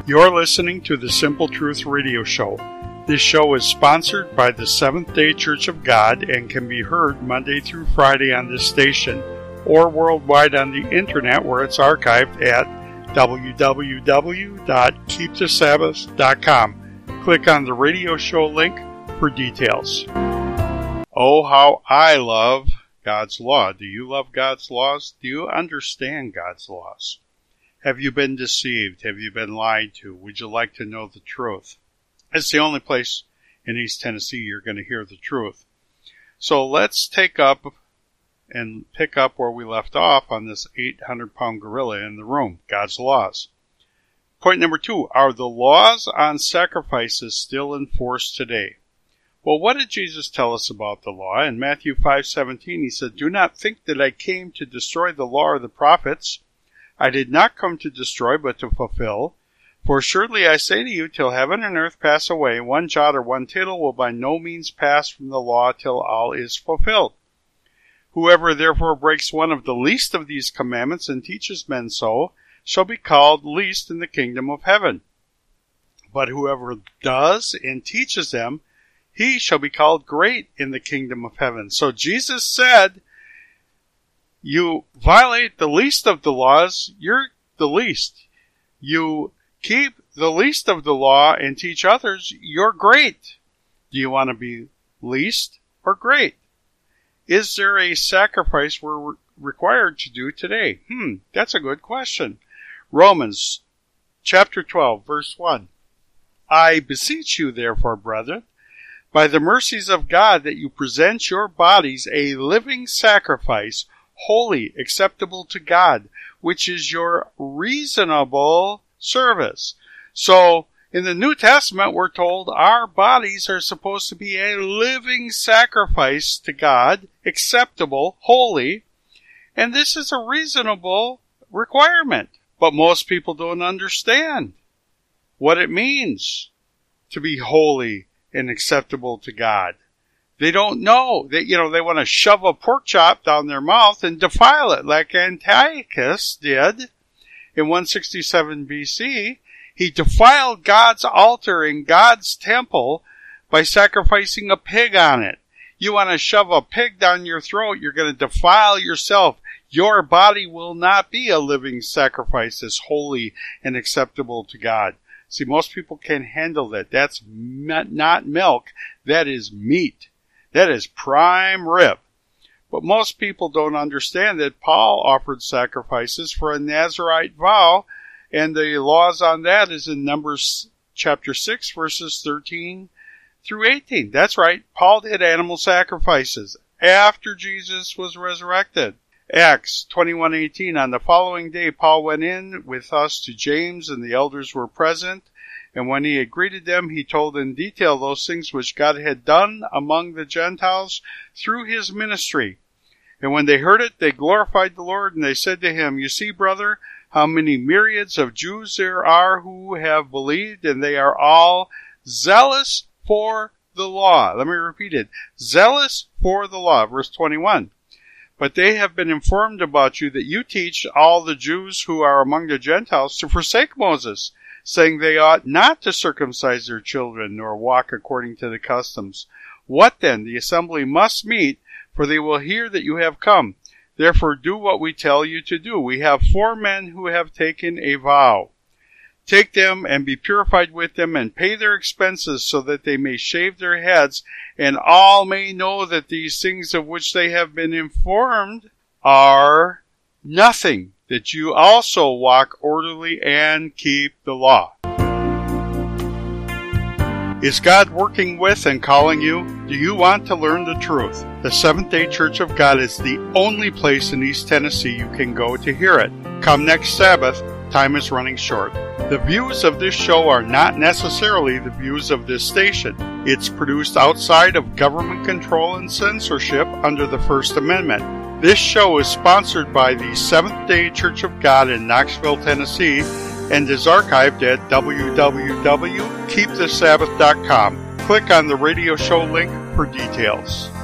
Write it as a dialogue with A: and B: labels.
A: You're listening to the Simple Truth Radio Show. This show is sponsored by the Seventh-day Church of God and can be heard Monday through Friday on this station or worldwide on the internet where it's archived at www.keepthesabbath.com. Click on the radio show link for details. Oh, how I love God's law. Do you love God's laws? Do you understand God's laws? Have you been deceived? Have you been lied to? Would you like to know the truth? It's the only place in East Tennessee you're going to hear the truth. So let's take up and pick up where we left off on this 800-pound gorilla in the room, God's laws. Point number 2, are the laws on sacrifices still in force today? Well, what did Jesus tell us about the law? In Matthew 5:17, he said, "Do not think that I came to destroy the law or the prophets. I did not come to destroy, but to fulfill. For surely I say to you, till heaven and earth pass away, one jot or one tittle will by no means pass from the law till all is fulfilled. Whoever therefore breaks one of the least of these commandments and teaches men so, shall be called least in the kingdom of heaven. But whoever does and teaches them, he shall be called great in the kingdom of heaven." So Jesus said, you violate the least of the laws, you're the least. You keep the least of the law and teach others, you're great. Do you want to be least or great? Is there a sacrifice we're required to do today? That's a good question. Romans chapter 12, verse 1. "I beseech you, therefore, brethren, by the mercies of God, that you present your bodies a living sacrifice, holy, acceptable to God, which is your reasonable service." So, in the New Testament, we're told our bodies are supposed to be a living sacrifice to God, acceptable, holy, and this is a reasonable requirement. But most people don't understand what it means to be holy and acceptable to God. They don't know. They want to shove a pork chop down their mouth and defile it like Antiochus did in 167 BC. He defiled God's altar in God's temple by sacrificing a pig on it. You want to shove a pig down your throat, you're going to defile yourself. Your body will not be a living sacrifice that's holy and acceptable to God. See, most people can't handle that. That's not milk. That is meat. That is prime rib. But most people don't understand that Paul offered sacrifices for a Nazirite vow, and the laws on that is in Numbers chapter 6, verses 13 through 18. That's right. Paul did animal sacrifices after Jesus was resurrected. Acts 21:18, "On the following day, Paul went in with us to James, and the elders were present. And when he had greeted them, he told in detail those things which God had done among the Gentiles through his ministry. And when they heard it, they glorified the Lord, and they said to him, 'You see, brother, how many myriads of Jews there are who have believed, and they are all zealous for the law.'" Let me repeat it. Zealous for the law. Verse 21. "But they have been informed about you that you teach all the Jews who are among the Gentiles to forsake Moses, saying they ought not to circumcise their children, nor walk according to the customs. What then? The assembly must meet, for they will hear that you have come. Therefore do what we tell you to do. We have 4 men who have taken a vow. Take them and be purified with them, and pay their expenses, so that they may shave their heads, and all may know that these things of which they have been informed are nothing, that you also walk orderly and keep the law." Is God working with and calling you? Do you want to learn the truth? The Seventh-day Church of God is the only place in East Tennessee you can go to hear it. Come next Sabbath. Time is running short. The views of this show are not necessarily the views of this station. It's produced outside of government control and censorship under the First Amendment. This show is sponsored by the Seventh-day Church of God in Knoxville, Tennessee, and is archived at www.keepthesabbath.com. Click on the radio show link for details.